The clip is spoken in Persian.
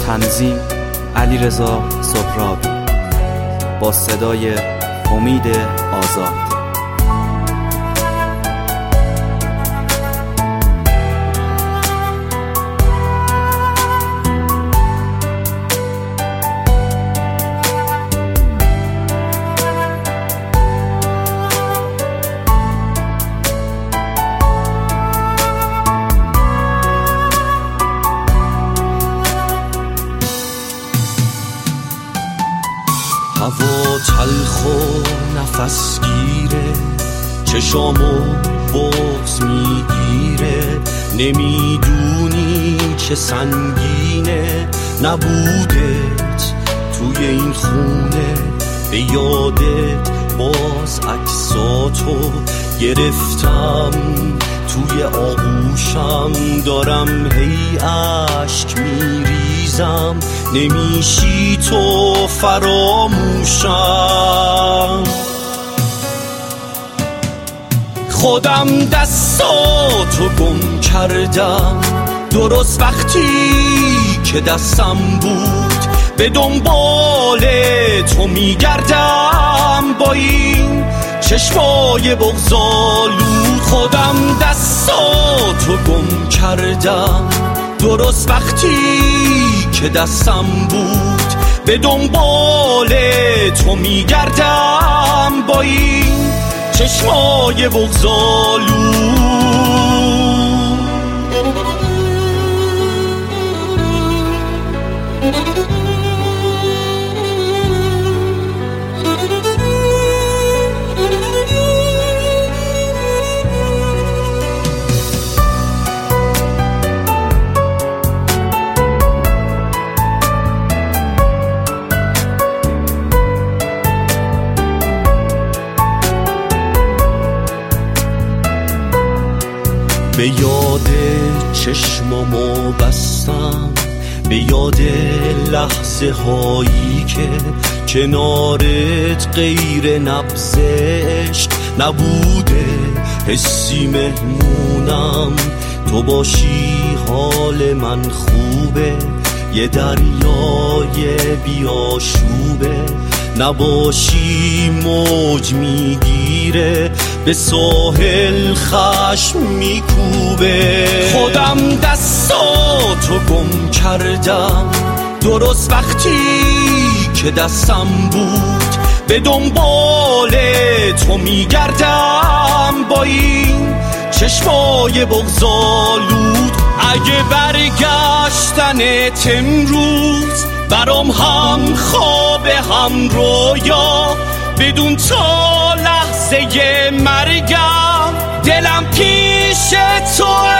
تنظیم علیرضا سهرابی با صدای امید آزاد. هوا تلخ و نفس گیره، چشامو بغض میگیره، نمیدونی چه سنگینه نبودت توی این خونه. به یادت باز عکساتو گرفتم توی آغوشم، دارم هی اشک میریزم، نمیشی تو فراموشم. خودم دستاتو گم کردم، درست وقتی که دستم بود به دنبال تو میگردم با این چشمای بغض‌آلود. خودم دستاتو گم کردم، درست وقتی که دستم بود به دنبال تو میگردم با این چشمای بغض‌آلود. به یاد چشمامو بستم، به یاد لحظه هایی که کنارت غیر نبض عشق نبوده. حسی مهمونم تو باشی حال من خوبه، یه دریای بیاشوبه، نباشی موج میگیره به ساحل خشم میکوبه. خودم دستاتو گم کردم، درست وقتی که دستم بود به دنبال تو میگردم با این چشمای بغض‌آلود. اگه برگشتنت امروز برام هم خواب هم رویا، بدون تا لحظه مرگم دلم پیش تو